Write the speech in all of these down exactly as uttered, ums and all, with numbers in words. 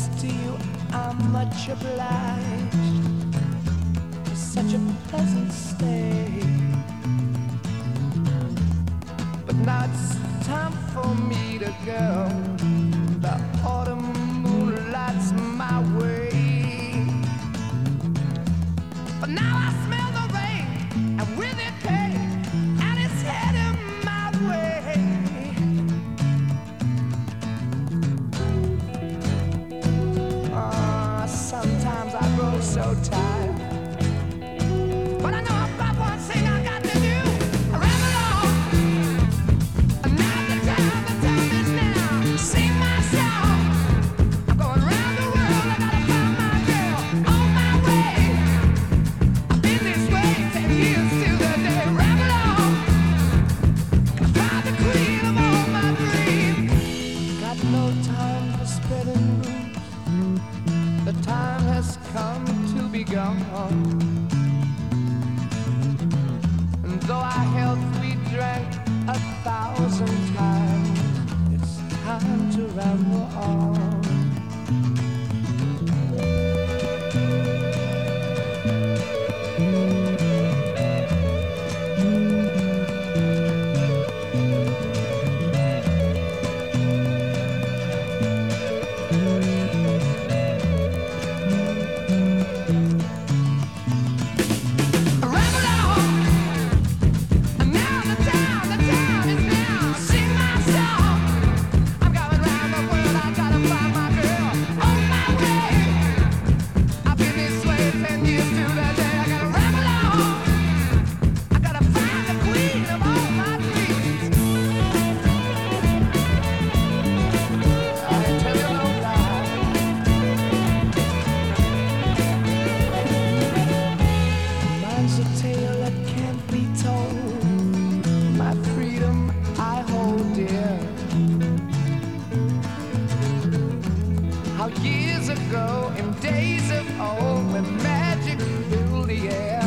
thanks to you, I'm much obliged for such a pleasant stay. But now it's time for me to go. The autumn moonlight's my way. But now I smell the rain, and with it pain, and it's heading my way. Uh, sometimes I grow so tired, but I know about one thing I got to do. I ramble on. And now the time, the time is now. Sing my song. I'm going round the world. I gotta find my girl on my way. I've been this way ten years till the day. Ramble on. Find the queen of all my dreams. Got no time for spreading rumors. The time has come to be gone. And though our health we drank a thousand times, it's time to ramble on. Ramble on. And now the time, the time is now. Sing my song. I'm going round the world. I gotta find my girl on my way. I've been this way ten years to the day. I gotta ramble on. I gotta find the queen of all my dreams. I tell you no lie. Mine's a tale that can't be told. My freedom I hold dear. How years ago, in days of old, when magic filled the air,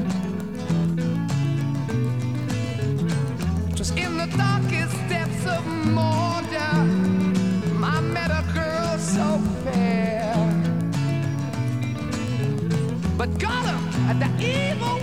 just in the darkest depths of Mordor, I met a girl so fair. But Gollum, the evil